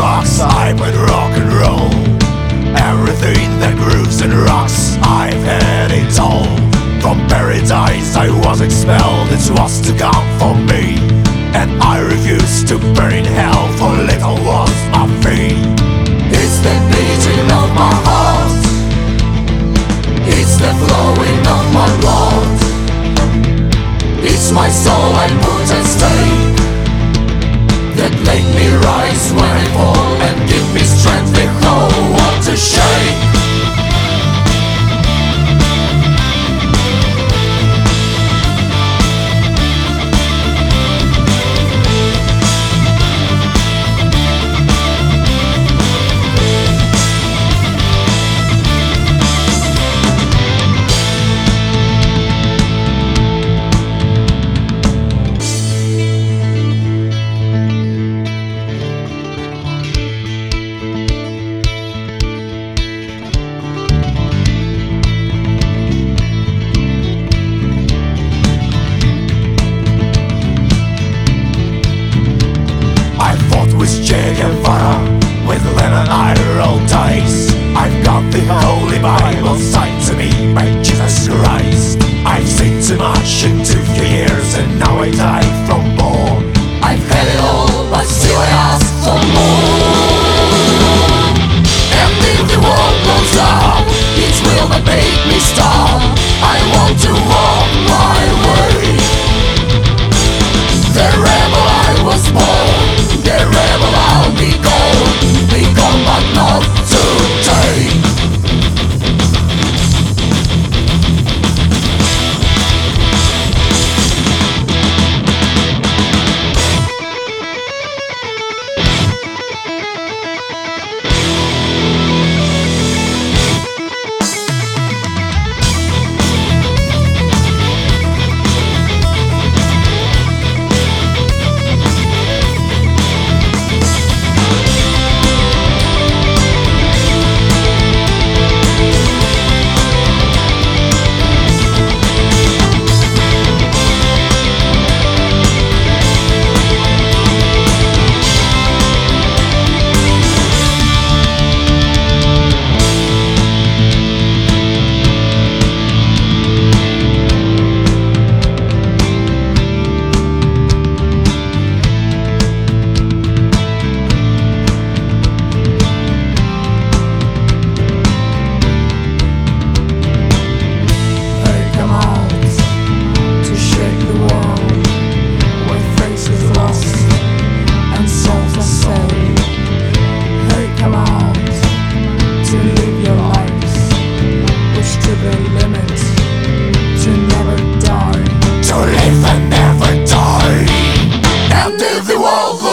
drugs, I put rock and roll. Everything that grooves and rocks, I've had it all. From paradise I was expelled, it was to come for me, and I refused to burn in hell, for little was my fee. It's the beating of my heart, it's the flowing of my blood, it's my soul I put at stake, that make me rise when I fall, and give me strength the whole world to shake. With Che Guevara, with Lenin I roll dice. I've got the Holy Bible signed to me by Jesus Christ. I've seen too much in 2 few years, and now I die from more. I've had it all, but still I ask for more. And if the world blows up, it will not make me stop. I want to walk my way. The rebel I was born, the rebel I'll be gone but not today. The world